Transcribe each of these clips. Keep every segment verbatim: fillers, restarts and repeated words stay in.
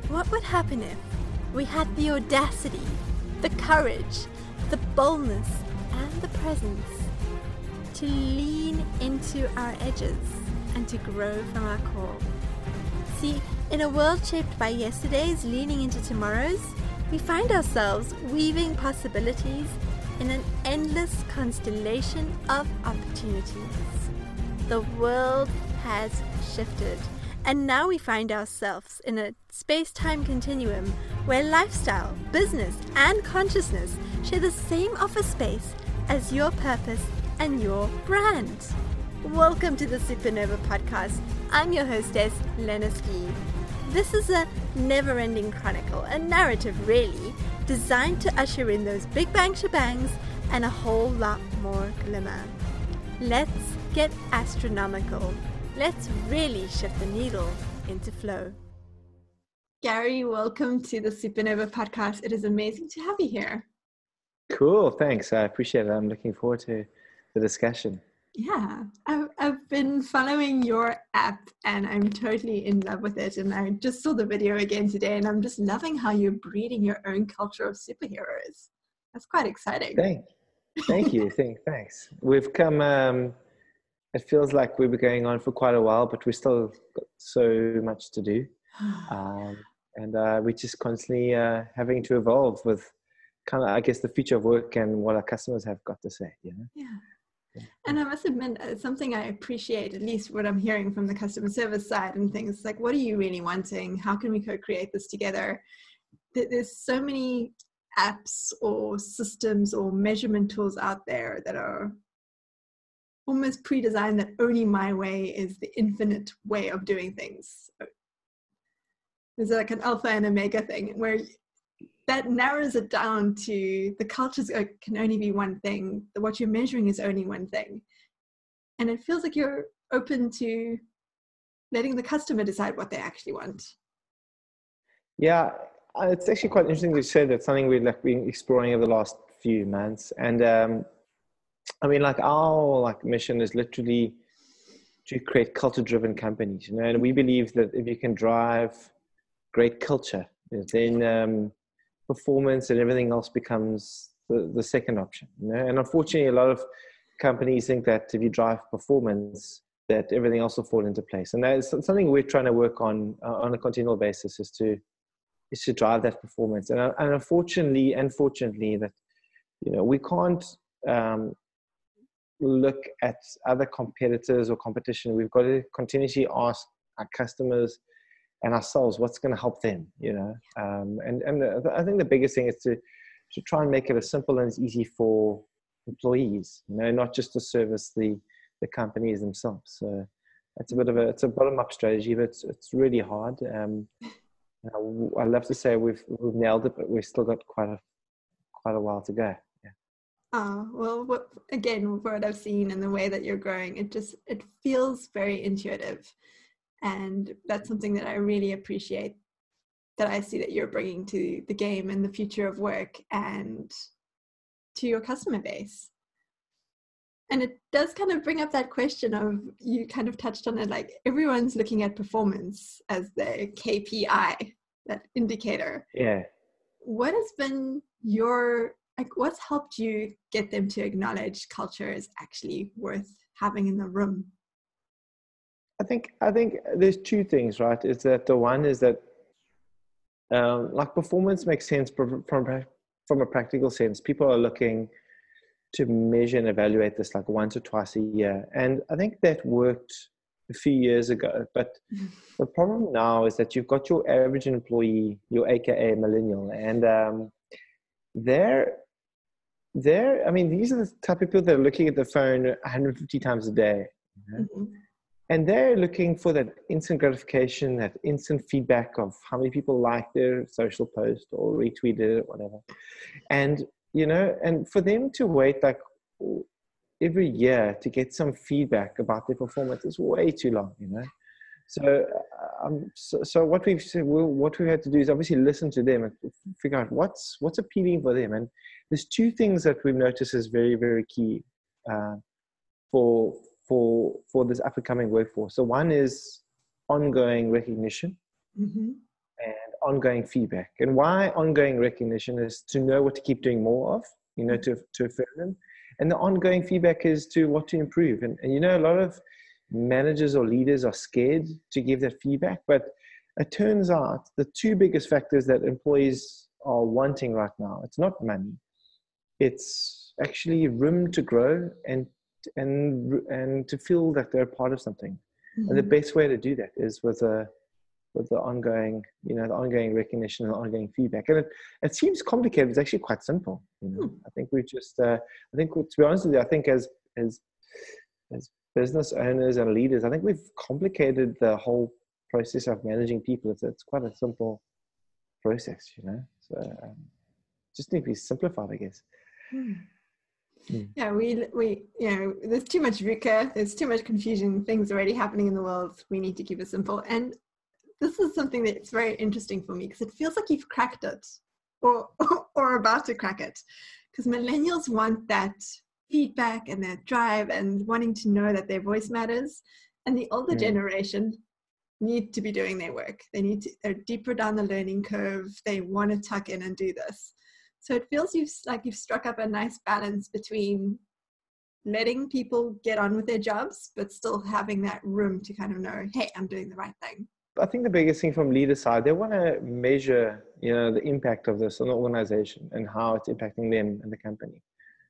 What would happen if we had the audacity, the courage, the boldness, and the presence to lean into our edges and to grow from our core? See, in a world shaped by yesterday's leaning into tomorrow's, we find ourselves weaving possibilities in an endless constellation of opportunities. The world has shifted, and now we find ourselves in a space-time continuum where lifestyle, business, and consciousness share the same office space as your purpose and your brand. Welcome to the Supernova Podcast. I'm your hostess, Lena Ski. This is a never-ending chronicle, a narrative really, designed to usher in those big bang shebangs and a whole lot more glimmer. Let's get astronomical. Let's really shift the needle into flow. Gary, welcome to the Supernova Podcast. It is amazing to have you here. Cool, thanks. I appreciate it. I'm looking forward to the discussion. Yeah, I've, I've been following your app and I'm totally in love with it. And I just saw the video again today and I'm just loving how you're breeding your own culture of superheroes. That's quite exciting. Thank, thank you. Thank, thanks. We've come, um, it feels like we've been going on for quite a while, but we still got so much to do. Um, and uh, we're just constantly uh, having to evolve with kind of, I guess, the future of work and what our customers have got to say, you know? Yeah. And I must admit, it's something I appreciate, at least what I'm hearing from the customer service side and things like, what are you really wanting? How can we co-create this together? There's so many apps or systems or measurement tools out there that are almost pre-designed that only my way is the infinite way of doing things. There's like an alpha and omega thing where that narrows it down to the cultures can only be one thing. What you're measuring is only one thing. And it feels like you're open to letting the customer decide what they actually want. Yeah, it's actually quite interesting to say that something we've like been exploring over the last few months. And um, I mean, like our like mission is literally to create culture-driven companies, you know, and we believe that if you can drive great culture, then um, performance and everything else becomes the, the second option, you know? And unfortunately, a lot of companies think that if you drive performance, that everything else will fall into place. And that is something we're trying to work on uh, on a continual basis is to is to drive that performance. And, uh, and unfortunately, unfortunately, that you know we can't um, look at other competitors or competition. We've got to continuously ask our customers and ourselves what's going to help them, you know. Um, and and the, I think the biggest thing is to to try and make it as simple and as easy for employees, you know, not just to service the the companies themselves. So it's a bit of a it's a bottom up strategy, but it's it's really hard. Um, I love to say we've we've nailed it, but we've still got quite a quite a while to go. Yeah. Oh, well, what, again, what I've seen and the way that you're growing, it just it feels very intuitive. And that's something that I really appreciate, that I see that you're bringing to the game and the future of work and to your customer base. And it does kind of bring up that question of, you kind of touched on it, like everyone's looking at performance as their K P I, that indicator. Yeah. What has been your, like what's helped you get them to acknowledge culture is actually worth having in the room? I think I think there's two things, right? Is that the one is that um, like performance makes sense from from a practical sense. People are looking to measure and evaluate this like once or twice a year, and I think that worked a few years ago. But the problem now is that you've got your average employee, your A K A millennial, and um, they're they're I mean these are the type of people that are looking at the phone one hundred fifty times a day. You know? Mm-hmm. And they're looking for that instant gratification, that instant feedback of how many people liked their social post or retweeted it, whatever. And, you know, and for them to wait like every year to get some feedback about their performance is way too long, you know. So, um, so, so what we've what we had to do is obviously listen to them and figure out what's what's appealing for them. And there's two things that we've noticed is very very key uh, for for for this up and coming workforce. So one is ongoing recognition, mm-hmm. and ongoing feedback. And why ongoing recognition is to know what to keep doing more of, you know, to, to affirm them. And the ongoing feedback is to what to improve. And, and, you know, a lot of managers or leaders are scared to give that feedback. But it turns out the two biggest factors that employees are wanting right now, it's not money. It's actually room to grow and and and to feel that they're part of something. Mm-hmm. And the best way to do that is with a with the ongoing, you know, the ongoing recognition and the ongoing feedback. And it, it seems complicated. It's actually quite simple. You know, mm. I think we just, uh, I think to be honest with you, I think as as as business owners and leaders, I think we've complicated the whole process of managing people. It's, it's quite a simple process, you know. So um, just need to be simplified, I guess. Mm. Mm. Yeah, we we you know, there's too much V U C A, there's too much confusion, things already happening in the world. We need to keep it simple. And this is something that's very interesting for me because it feels like you've cracked it, or or about to crack it, because millennials want that feedback and that drive and wanting to know that their voice matters, and the older mm. generation need to be doing their work. They need to, they're deeper down the learning curve. They want to tuck in and do this. So it feels you've like you've struck up a nice balance between letting people get on with their jobs, but still having that room to kind of know, hey, I'm doing the right thing. I think the biggest thing from leader side, they want to measure, you know, the impact of this on the organization and how it's impacting them and the company.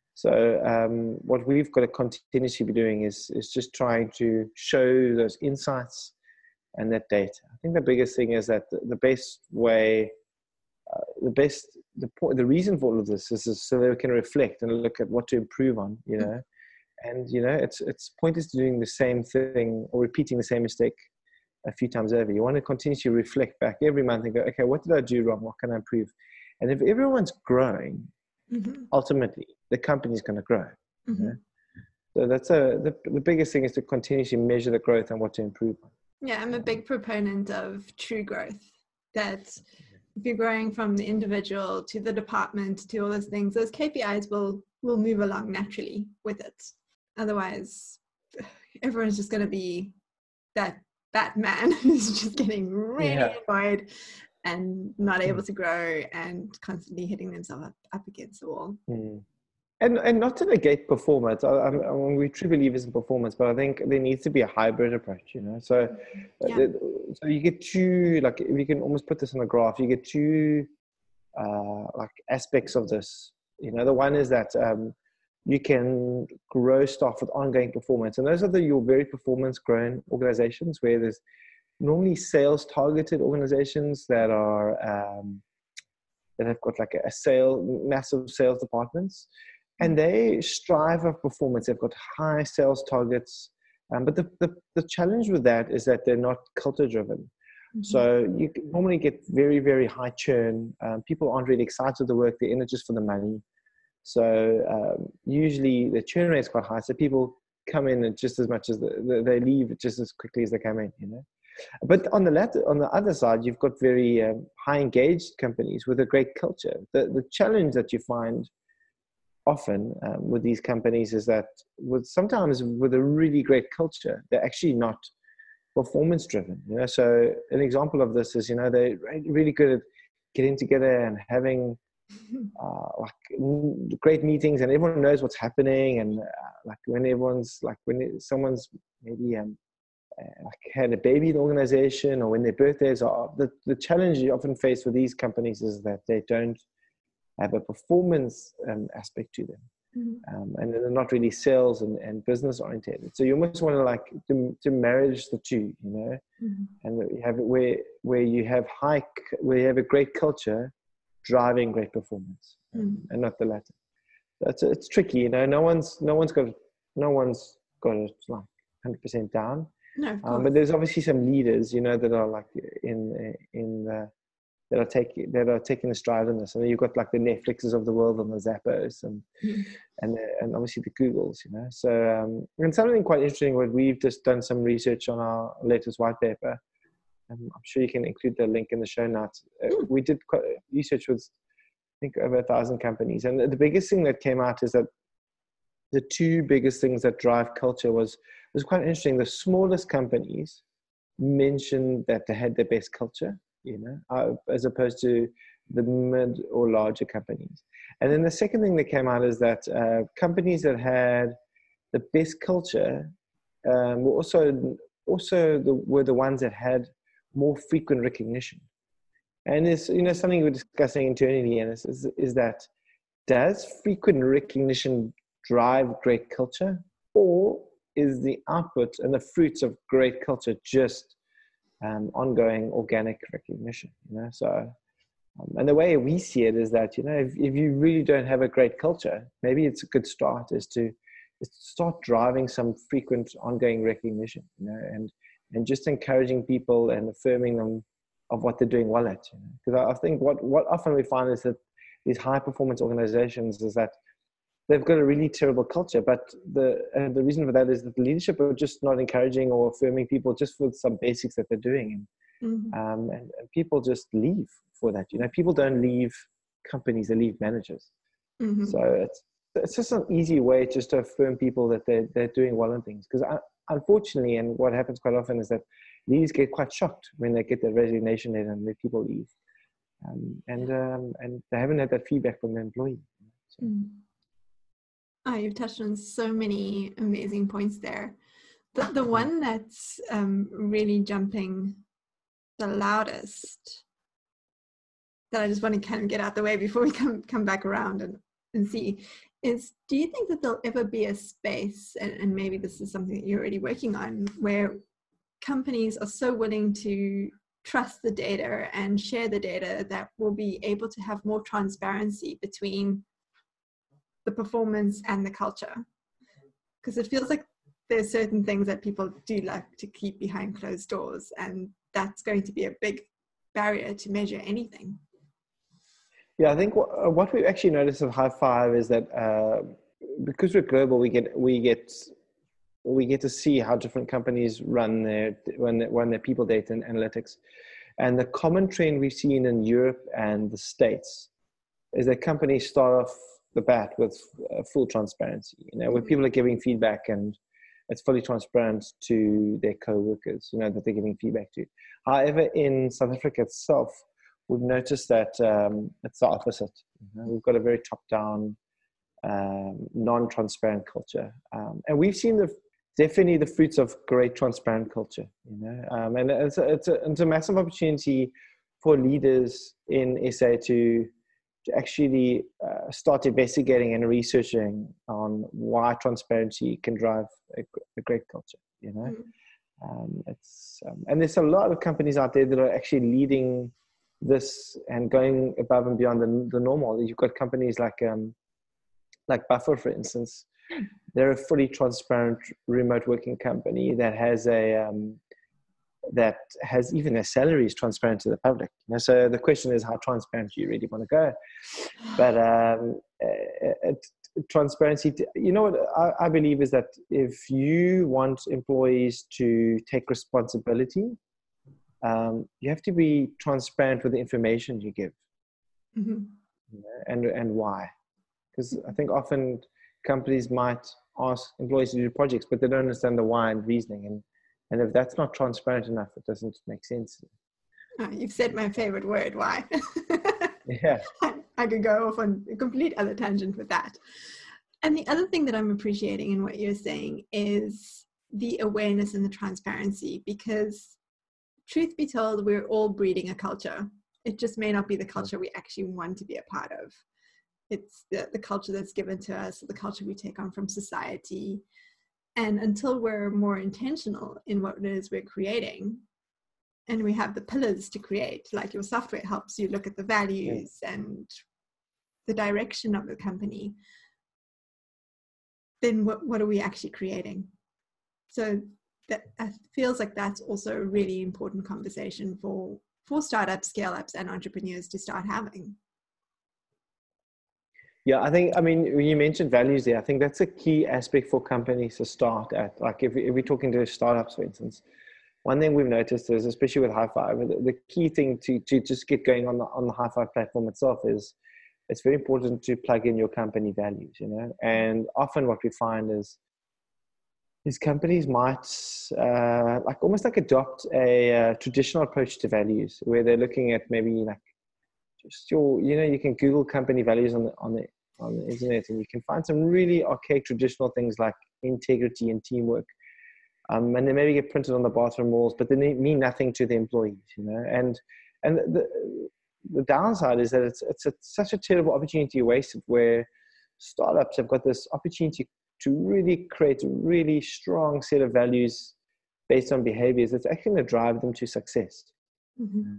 So um, what we've got to continuously be doing is is just trying to show those insights and that data. I think the biggest thing is that the, the best way, uh, the best, the point, the reason for all of this is, is so that we can reflect and look at what to improve on, you know. And, you know, it's it's pointless to doing the same thing or repeating the same mistake a few times over. You want to continuously reflect back every month and go, okay, what did I do wrong? What can I improve? And if everyone's growing, mm-hmm. ultimately the company's going to grow. Mm-hmm. You know? So that's a the, the biggest thing is to continuously measure the growth and what to improve on. Yeah, I'm a big proponent of true growth. That if you're growing from the individual to the department to all those things, those K P Is will will move along naturally with it. Otherwise, everyone's just going to be that that man who's just getting really yeah. annoyed and not able to grow and constantly hitting themselves up, up against the wall. Mm. And and not to negate performance. I, I, I mean, we true believers in performance, but I think there needs to be a hybrid approach, you know. So, yeah. the, so you get two, like, if you can almost put this on a graph, you get two, uh, like, aspects of this. You know, the one is that um, you can grow staff with ongoing performance. And those are the your very performance-grown organizations where there's normally sales-targeted organizations that are, um, that have got like a sale, massive sales departments. And they strive for performance. They've got high sales targets. Um, but the, the, the challenge with that is that they're not culture driven. Mm-hmm. So you normally get very, very high churn. Um, people aren't really excited with the work. They're in it just for the money. So um, usually the churn rate is quite high. So people come in and just as much as the, the, they leave just as quickly as they come in, you know. But on the latter, on the other side, you've got very um, high engaged companies with a great culture. The, the challenge that you find often um, with these companies is that with sometimes with a really great culture, they're actually not performance driven. You know, so an example of this is, you know, they're really good at getting together and having uh, like great meetings, and everyone knows what's happening. And uh, like when everyone's like when someone's maybe um, uh, like had a baby in the organization, or when their birthdays are, the the challenge you often face with these companies is that they don't have a performance um, aspect to them. Mm-hmm. Um, and they're not really sales and, and business oriented. So you almost want to like to, to marriage the two, you know, mm-hmm. and you have it where, where you have high, where you have a great culture driving great performance, mm-hmm. um, and not the latter. That's it's tricky, you know, no one's, no one's got, no one's got it like one hundred percent down. No, um, but there's obviously some leaders, you know, that are like in, in the, that are taking that are taking the stride in this. And then you've got like the Netflixes of the world and the Zappos and mm. and and obviously the Googles, you know. So um, and something quite interesting. What we've just done some research on our latest white paper. Um, I'm sure you can include the link in the show notes. Uh, mm. We did quite research with I think over a thousand companies, and the biggest thing that came out is that the two biggest things that drive culture was was quite interesting. The smallest companies mentioned that they had the best culture. you know, uh, as opposed to the mid or larger companies. And then the second thing that came out is that uh, companies that had the best culture um, were also also the, were the ones that had more frequent recognition. And it's, you know, something we're discussing internally, and is, is, is that does frequent recognition drive great culture, or is the output and the fruits of great culture just um, ongoing organic recognition? You know, so um, and the way we see it is that, you know, if, if you really don't have a great culture, maybe it's a good start is to, is to start driving some frequent ongoing recognition, you know, and and just encouraging people and affirming them of what they're doing well at. Because you know? I, I think what what often we find is that these high performance organizations is that they've got a really terrible culture, but the and the reason for that is that the leadership are just not encouraging or affirming people just for some basics that they're doing, and mm-hmm. um, and, and people just leave for that. You know, people don't leave companies; they leave managers. Mm-hmm. So it's it's just an easy way just to affirm people that they're they're doing well in things. Because unfortunately, and what happens quite often is that leaders get quite shocked when they get their resignation letter and let people leave, um, and um, and they haven't had that feedback from the employee. So. Mm. Oh, you've touched on so many amazing points there. The the one that's um, really jumping the loudest that I just want to kind of get out the way before we come come back around and, and see is, do you think that there'll ever be a space, and, and maybe this is something that you're already working on, where companies are so willing to trust the data and share the data that we'll be able to have more transparency between the performance and the culture? Because it feels like there's certain things that people do like to keep behind closed doors, and that's going to be a big barrier to measure anything. Yeah, I think what, what we've actually noticed at High Five is that uh, because we're global, we get we get we get to see how different companies run their run their, run their people data and analytics, and the common trend we've seen in Europe and the States is that companies start off the bat with uh, full transparency, you know, where people are giving feedback and it's fully transparent to their co-workers, you know, that they're giving feedback to. However, in South Africa itself, we've noticed that um, it's the opposite. You know? We've got a very top-down, um, non-transparent culture. Um, and we've seen the definitely the fruits of great transparent culture, you know, um, and it's a, it's, a, it's a massive opportunity for leaders in S A to to actually uh, start investigating and researching on why transparency can drive a, a great culture, you know. Mm. Um, it's um, and there's a lot of companies out there that are actually leading this and going above and beyond the, the normal. You've got companies like um, like Buffer, for instance. They're a fully transparent remote working company that has a um, that has even their salaries transparent to the public. You know, so the question is, how transparent do you really want to go? But um, uh, uh, transparency, you know what I, I believe is that if you want employees to take responsibility, um, you have to be transparent with the information you give, mm-hmm. you know, and and why. Because I think often companies might ask employees to do projects, but they don't understand the why and reasoning. And And if that's not transparent enough, it doesn't make sense. Oh, you've said my favorite word, why. Yeah. I, I could go off on a complete other tangent with that. And the other thing that I'm appreciating in what you're saying is the awareness and the transparency, because truth be told, we're all breeding a culture. It just may not be the culture we actually want to be a part of. It's the, the culture that's given to us, the culture we take on from society. And until we're more intentional in what it is we're creating, and we have the pillars to create, like your software helps you look at the values yeah. and the direction of the company, then what, what are we actually creating? So that it feels like that's also a really important conversation for, for startups, scale-ups, and entrepreneurs to start having. Yeah, I think, I mean, when you mentioned values there, I think that's a key aspect for companies to start at. Like if, if we're talking to startups, for instance, one thing we've noticed is, especially with High Five, the, the key thing to, to just get going on the, on the High Five platform itself is it's very important to plug in your company values, you know, and often what we find is is companies might uh, like almost like adopt a uh, traditional approach to values, where they're looking at maybe like just your, you know, you can Google company values on the on the on the internet, and you can find some really archaic traditional things like integrity and teamwork, um, and they maybe get printed on the bathroom walls, but they mean nothing to the employees, you know. And and the the downside is that it's it's a, such a terrible opportunity wasted, where startups have got this opportunity to really create a really strong set of values based on behaviors that's actually going to drive them to success. Mm-hmm.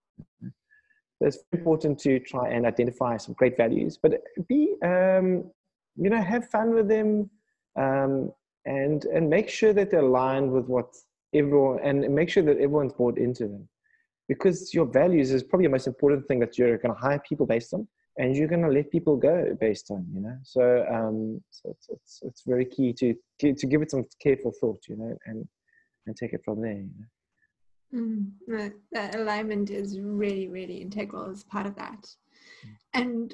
So it's important to try and identify some great values, but be, um, you know, have fun with them, um, and and make sure that they're aligned with what everyone, and make sure that everyone's bought into them, because your values is probably the most important thing that you're going to hire people based on, and you're going to let people go based on, you know. So, um, so it's, it's it's very key to to give it some careful thought, you know, and and take it from there. You know? Mm, that, that alignment is really, really integral as part of that. Mm. And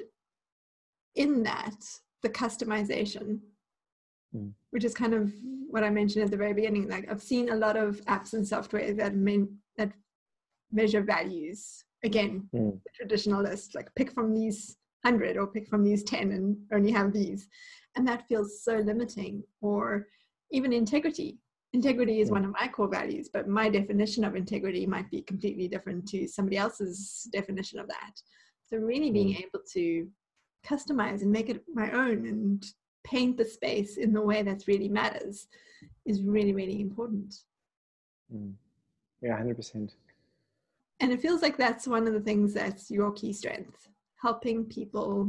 in that, the customization, mm. which is kind of what I mentioned at the very beginning. Like, I've seen a lot of apps and software that mean, that measure values. Again, mm. the traditional list, like pick from these hundred or pick from these ten and only have these. And that feels so limiting. Or even integrity. Integrity is one of my core values, but my definition of integrity might be completely different to somebody else's definition of that. So really being mm. able to customize and make it my own and paint the space in the way that really matters is really, really important. Mm. Yeah, one hundred percent. And it feels like that's one of the things that's your key strength, helping people.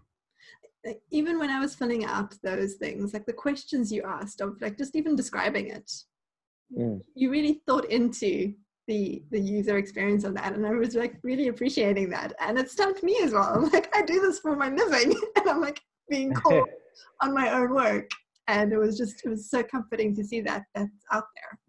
Like, even when I was filling out those things, like the questions you asked of like just even describing it, mm. you really thought into the the user experience of that, and I was like really appreciating that, and it stumped me as well. I'm like, I do this for my living, and I'm like being called on my own work, and it was just it was so comforting to see that that's out there.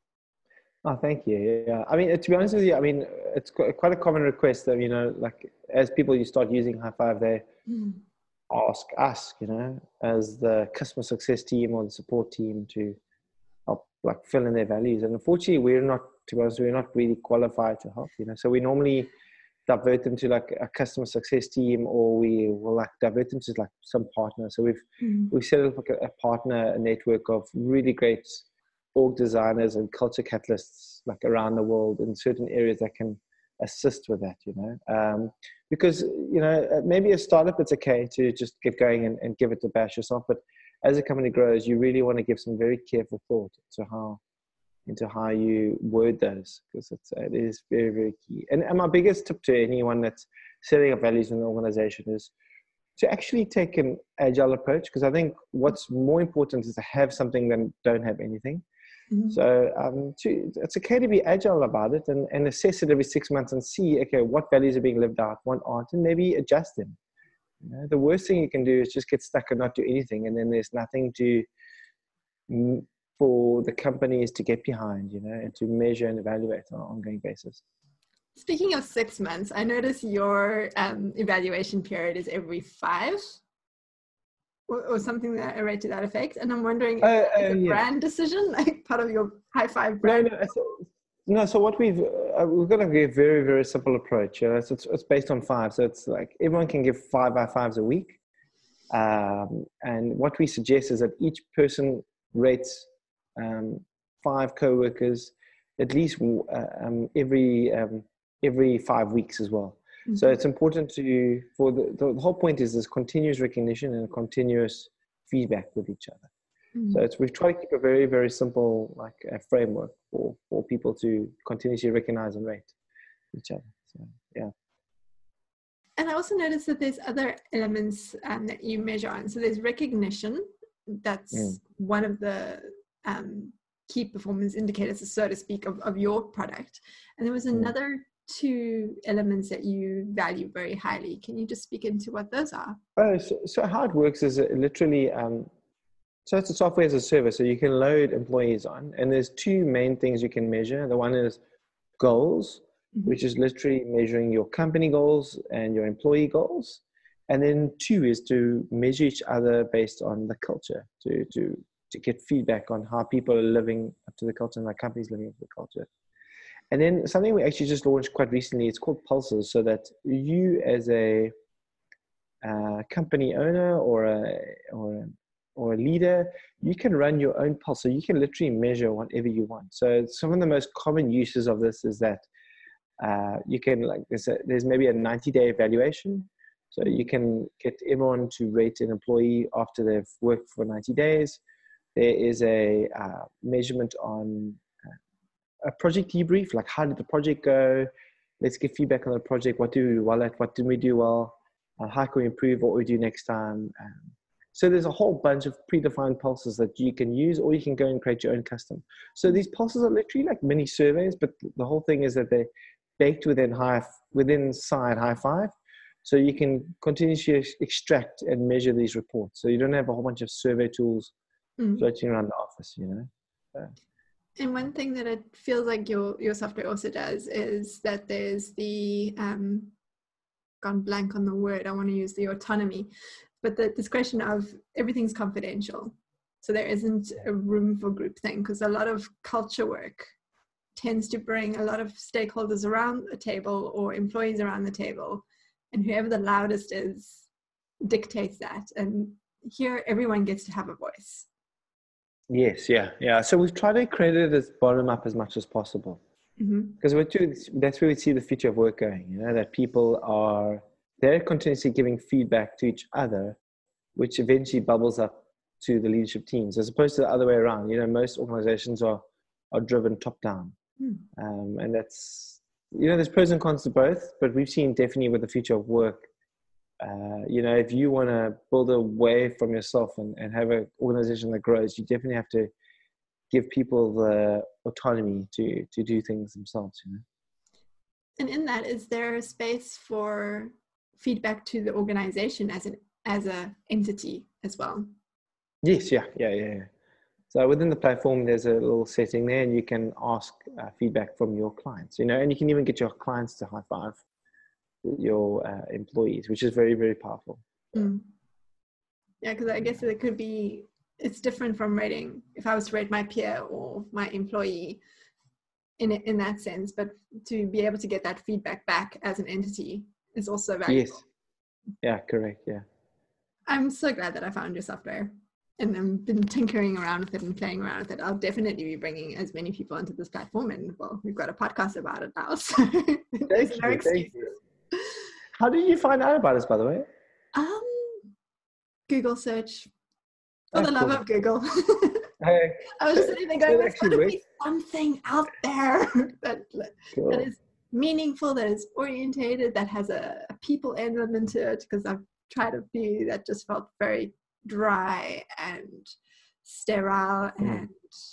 Oh, thank you. Yeah, I mean, to be honest with you, I mean, it's quite a common request that, you know, like as people you start using High Five, they mm. ask us, you know, as the customer success team or the support team to help like fill in their values. And unfortunately, we're not, to be honest, we're not really qualified to help, you know. So we normally divert them to like a customer success team, or we will like divert them to like some partner. So we've mm-hmm. we've set up like a, a partner a network of really great org designers and culture catalysts like around the world in certain areas that can assist with that, you know. Um, because, you know, maybe a startup, it's okay to just get going and, and give it a bash yourself. But as a company grows, you really want to give some very careful thought to how into how you word those, because it's, it is very, very key. And, and my biggest tip to anyone that's setting up values in the organization is to actually take an agile approach, because I think what's more important is to have something than don't have anything. Mm-hmm. So um, to, it's okay to be agile about it and, and assess it every six months and see, okay, what values are being lived out, what aren't, and maybe adjust them. You know, the worst thing you can do is just get stuck and not do anything, and then there's nothing to for the companies to get behind, you know, and to measure and evaluate on an ongoing basis. Speaking of six months, I notice your um, evaluation period is every five. Or, or something that I read to that effect, and I'm wondering, uh, is it a uh, yeah. brand decision, like part of your High Five brand? No, no. So, no, so what we've uh, we've got a very, very, very simple approach. You know, so it's it's based on five. So it's like everyone can give five by fives a week, um, and what we suggest is that each person rates um, five coworkers at least uh, um, every um, every five weeks as well. So it's important to, for the, the whole point is this continuous recognition and continuous feedback with each other. Mm-hmm. So it's, we've tried to keep a very, very simple like a framework for, for people to continuously recognize and rate each other. So, yeah. And I also noticed that there's other elements um, that you measure on. So there's recognition. That's mm. one of the um, key performance indicators, so to speak, of, of your product. And there was another mm. two elements that you value very highly. Can you just speak into what those are? Oh, so, so how it works is literally, um, so it's a software as a service, so you can load employees on, and there's two main things you can measure. The one is goals, mm-hmm. which is literally measuring your company goals and your employee goals. And then two is to measure each other based on the culture, to, to to get feedback on how people are living up to the culture and how companies living up to the culture. And then something we actually just launched quite recently, it's called Pulses, so that you as a uh, company owner or a, or a, or a leader, you can run your own pulse. So you can literally measure whatever you want. So some of the most common uses of this is that uh, you can, like, there's, a, there's maybe a ninety day evaluation. So you can get everyone to rate an employee after they've worked for ninety days. There is a uh, measurement on a project debrief, like how did the project go? Let's get feedback on the project. What do we do well at? What didn't we do well? Uh, how can we improve what we do next time? Um, so there's a whole bunch of predefined pulses that you can use, or you can go and create your own custom. So these pulses are literally like mini surveys, but the whole thing is that they're baked within high, within inside High Five. So you can continuously extract and measure these reports. So you don't have a whole bunch of survey tools mm. floating around the office, you know? So. And one thing that it feels like your, your software also does is that there's the, um, gone blank on the word, I want to use the autonomy, but the, this question of everything's confidential. So there isn't a room for groupthink, because a lot of culture work tends to bring a lot of stakeholders around a table or employees around the table, and whoever the loudest is dictates that. And here everyone gets to have a voice. Yes, yeah, yeah. So we've tried to create it as bottom up as much as possible, because mm-hmm. that's where we see the future of work going. You know, that people are they're continuously giving feedback to each other, which eventually bubbles up to the leadership teams, as opposed to the other way around. You know, most organizations are are driven top down, mm. um, and that's you know, there's pros and cons to both. But we've seen definitely with the future of work. Uh, you know, if you want to build a way from yourself and, and have an organization that grows, you definitely have to give people the autonomy to, to do things themselves, you know. And in that, is there a space for feedback to the organization as an as a entity as well? Yes, yeah, yeah, yeah, yeah. So within the platform, there's a little setting there, and you can ask uh, feedback from your clients, you know, and you can even get your clients to high five your uh, employees, which is very, very powerful. Mm. Yeah, because I guess it could be, it's different from rating, if I was to rate my peer or my employee in in that sense, but to be able to get that feedback back as an entity is also valuable. Yes. Yeah, correct, yeah. I'm so glad that I found your software and I've been tinkering around with it and playing around with it. I'll definitely be bringing as many people onto this platform, and well, we've got a podcast about it now, so there's no excuses. How did you find out about us, by the way? Um, Google search. For oh, the love cool. of Google. Hey, I was just sitting there going, there's got to be something out there that, cool. that is meaningful, that is orientated, that has a, a people element to it, because I've tried a few that just felt very dry and sterile, mm. and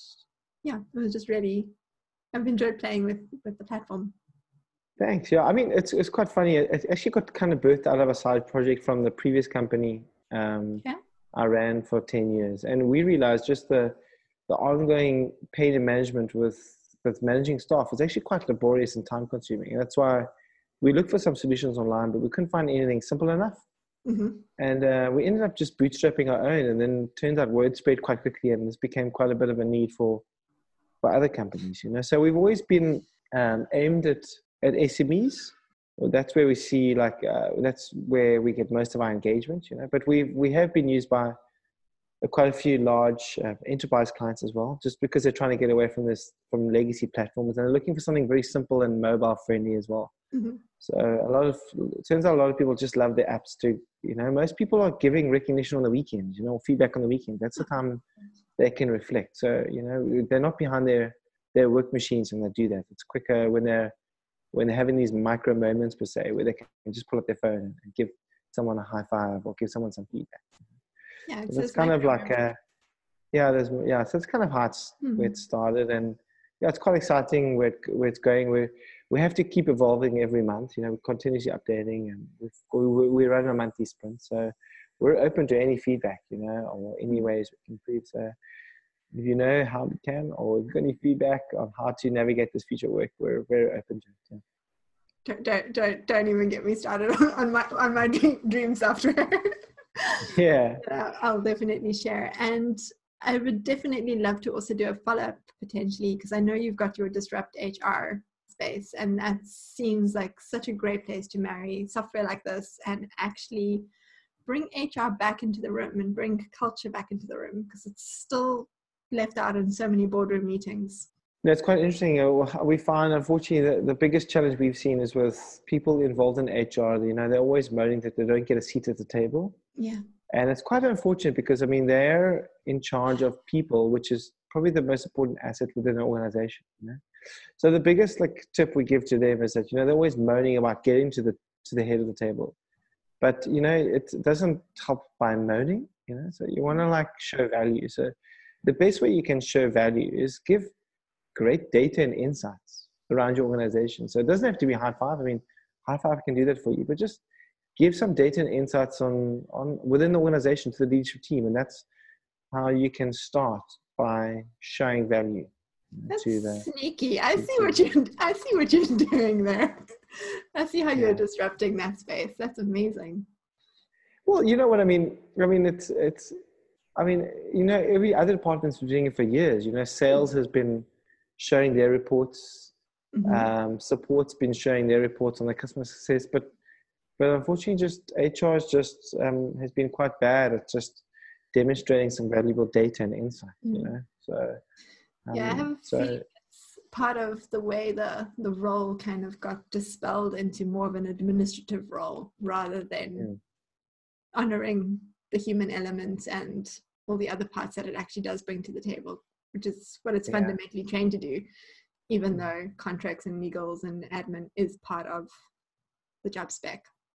yeah, it was just really, I've enjoyed playing with, with the platform. Thanks. Yeah, I mean, it's it's quite funny. It actually got kind of birthed out of a side project from the previous company um, yeah. I ran for ten years. And we realized just the the ongoing pain and management with, with managing staff is actually quite laborious and time consuming. And that's why we looked for some solutions online, but we couldn't find anything simple enough. Mm-hmm. And uh, we ended up just bootstrapping our own. And then it turns out word spread quite quickly, and this became quite a bit of a need for, for other companies, you know. So we've always been um, aimed at At S M Es, well, that's where we see like uh, that's where we get most of our engagement, you know. But we we have been used by quite a few large uh, enterprise clients as well, just because they're trying to get away from this from legacy platforms, and they're looking for something very simple and mobile friendly as well. Mm-hmm. So a lot of it turns out a lot of people just love the apps too. You know, most people are giving recognition on the weekends, you know, feedback on the weekend. That's the time they can reflect. So you know, they're not behind their their work machines when they do that. It's quicker when they're when they're having these micro moments per se, where they can just pull up their phone and give someone a high five or give someone some feedback. Yeah, it's, so it's kind of like a, yeah, there's yeah. So it's kind of how it's mm-hmm. where it started, and yeah, it's quite exciting where it, where it's going. We we have to keep evolving every month. You know, we're continuously updating, and we we run a monthly sprint, so we're open to any feedback, you know, or any ways we can improve. So if you know how we can, or if you've got any feedback on how to navigate this future work, we're very open to it. Yeah. Don't, don't, don't, don't even get me started on my, on my dream, dream software. Yeah. I'll definitely share. And I would definitely love to also do a follow-up potentially, because I know you've got your Disrupt H R space, and that seems like such a great place to marry software like this and actually bring H R back into the room and bring culture back into the room, because it's still left out in so many boardroom meetings. Yeah, it's quite interesting. Uh, we find, unfortunately, that the biggest challenge we've seen is with people involved in H R. You know, they're always moaning that they don't get a seat at the table. Yeah. And it's quite unfortunate because, I mean, they're in charge of people, which is probably the most important asset within an organization. You know? So the biggest like tip we give to them is that, you know, they're always moaning about getting to the to the head of the table. But, you know, it doesn't help by moaning, you know, so you want to like show value. So the best way you can show value is give great data and insights around your organization. So it doesn't have to be High Five. I mean, High Five can do that for you, but just give some data and insights on, on within the organization to the leadership team. And that's how you can start by showing value. That's to the, sneaky. I see what you I see what you're doing there. I see how you're yeah. disrupting that space. That's amazing. Well, you know what I mean? I mean, it's, it's, I mean, you know, every other department's been doing it for years. You know, sales has been showing their reports. Mm-hmm. Um, support's been showing their reports on the customer success, but, but unfortunately just H R is just, um, has been quite bad at just demonstrating some valuable data and insight, mm-hmm. you know, so. Um, yeah, I have a so, feeling it's part of the way the, the role kind of got dispelled into more of an administrative role rather than yeah. honoring the human element and all the other parts that it actually does bring to the table, which is what it's yeah. fundamentally trained to do, even though contracts and legals and admin is part of the job spec.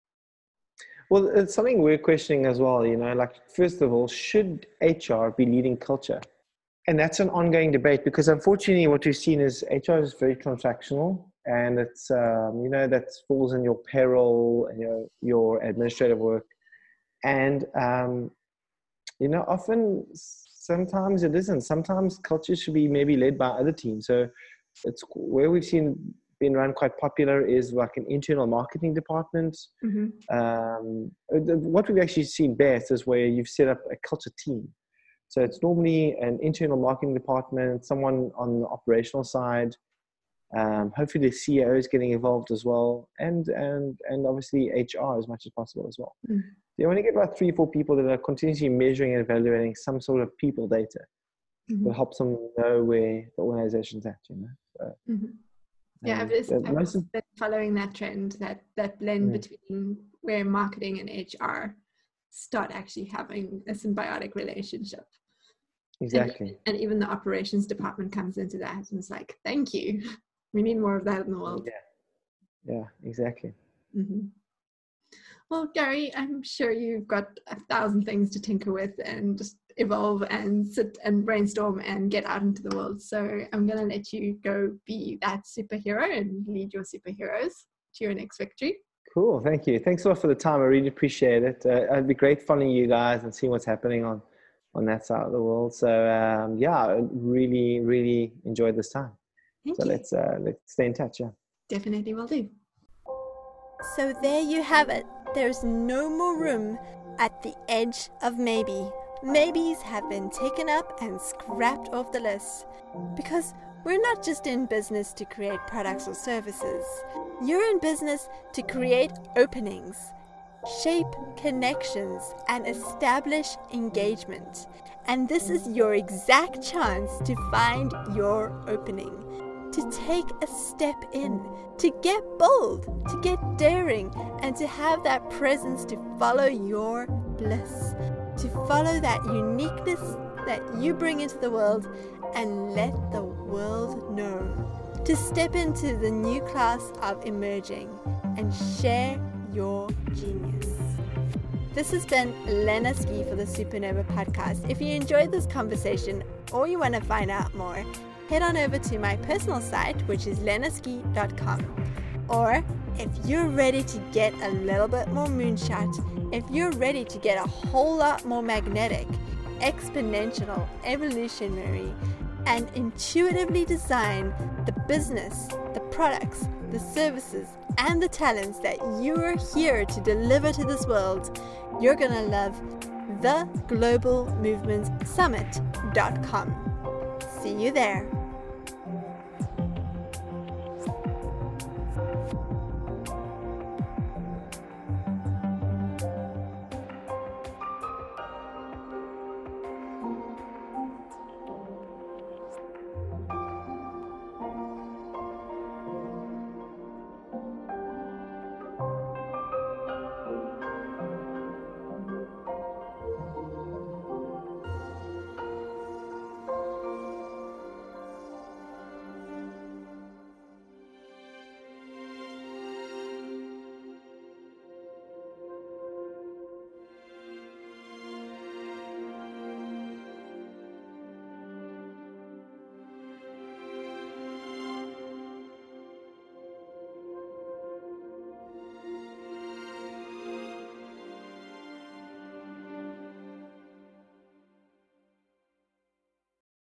Well, it's something we're questioning as well, you know, like, first of all, should H R be leading culture? And that's an ongoing debate because unfortunately what we've seen is H R is very transactional and it's, um, you know, that falls in your payroll and your, your administrative work. And, um, you know, often, sometimes it isn't. Sometimes culture should be maybe led by other teams. So it's where we've seen been run quite popular is like an internal marketing department. Mm-hmm. Um, what we've actually seen best is where you've set up a culture team. So it's normally an internal marketing department, someone on the operational side. Um, hopefully the C E O is getting involved as well, and and and obviously H R as much as possible as well. Mm. You want to get about three, four people that are continuously measuring and evaluating some sort of people data. Mm-hmm. That helps them know where the organization's at. You know. So, mm-hmm. Yeah, I've, just, I've just been following that trend, that that blend mm. between where marketing and H R start actually having a symbiotic relationship. Exactly. And, and even the operations department comes into that and it's like, thank you. We need more of that in the world. Yeah, yeah, exactly. Mm-hmm. Well, Gary, I'm sure you've got a thousand things to tinker with and just evolve and sit and brainstorm and get out into the world. So I'm going to let you go be that superhero and lead your superheroes to your next victory. Cool. Thank you. Thanks a lot for the time. I really appreciate it. Uh, it'd be great following you guys and seeing what's happening on, on that side of the world. So um, yeah, I really, really enjoyed this time. Thank so you. let's, uh, let's stay in touch. Yeah. Definitely will do. So there you have it. There's no more room at the edge of maybe. Maybes have been taken up and scrapped off the list. Because we're not just in business to create products or services. You're in business to create openings, shape connections, and establish engagement. And this is your exact chance to find your opening, to take a step in, to get bold, to get daring, and to have that presence to follow your bliss, to follow that uniqueness that you bring into the world and let the world know, to step into the new class of emerging and share your genius. This has been Lena Ski for the Supernova Podcast. If you enjoyed this conversation or you want to find out more, head on over to my personal site, which is lena ski dot com. Or if you're ready to get a little bit more moonshot, if you're ready to get a whole lot more magnetic, exponential, evolutionary, and intuitively design the business, the products, the services, and the talents that you are here to deliver to this world, you're gonna love the global movement summit dot com. See you there.